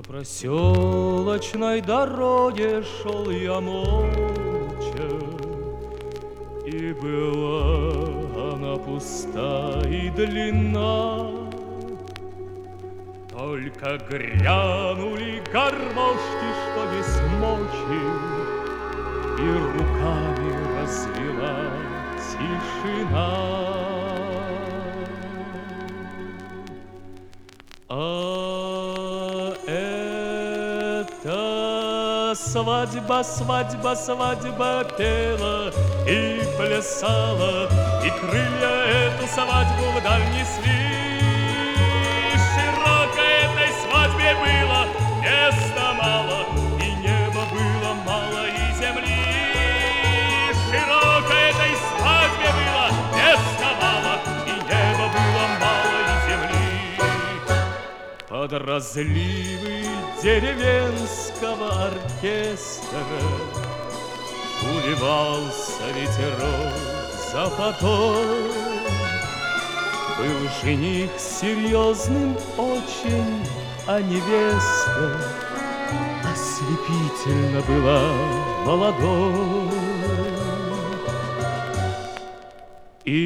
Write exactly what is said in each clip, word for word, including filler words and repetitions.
проселочной дороге шел я молча, и была она пуста и длинна. Только грянули гармошки, что без мочи, и руками развела тишина. А это свадьба, свадьба, свадьба пела и плясала, и крылья эту свадьбу вдаль несли. Широко этой свадьбе было места мало, и неба было мало, и земли. Широко этой свадьбе было места мало, и неба было мало, и земли. Под разливы деревенского оркестра уливался ветерок западом. Был жених серьезным очень, а невеста ослепительно была молодой. И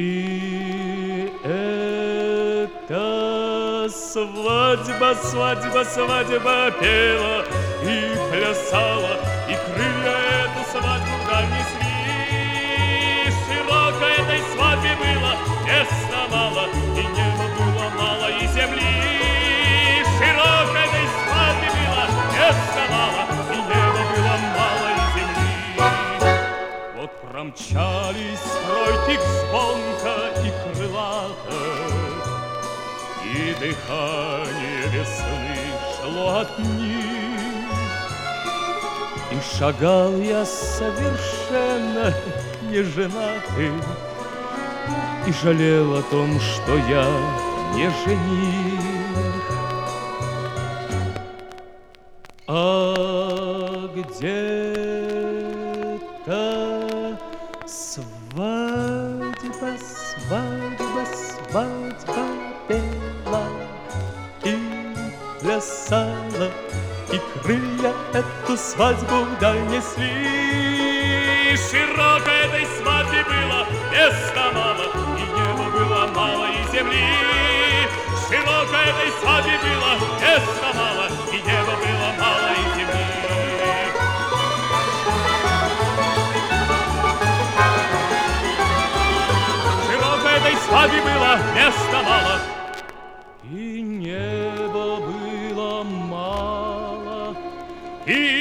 эта свадьба, свадьба, свадьба пела и плясала, и крылья эту свадьбу вдаль несли. Широко этой свадьбе было места мало, и неба было мало, и земли. Широко этой свадьбе было места мало, и неба было мало, и земли. Вот промчались тройки звонко и крылато, и дыхание весны шло от них. И шагал я совершенно не женатый, и жалел о том, что я не жених. А где-то свадьба, свадьба, свадьба пела и плясала, и крылья эту свадьбу вдаль несли. Широко этой свадьбе было места мало, и неба было мало, и земли. Широко этой свадьбе было места мало, и неба было мало, и земли. Широко этой свадьбе было места мало, и неба было мало, и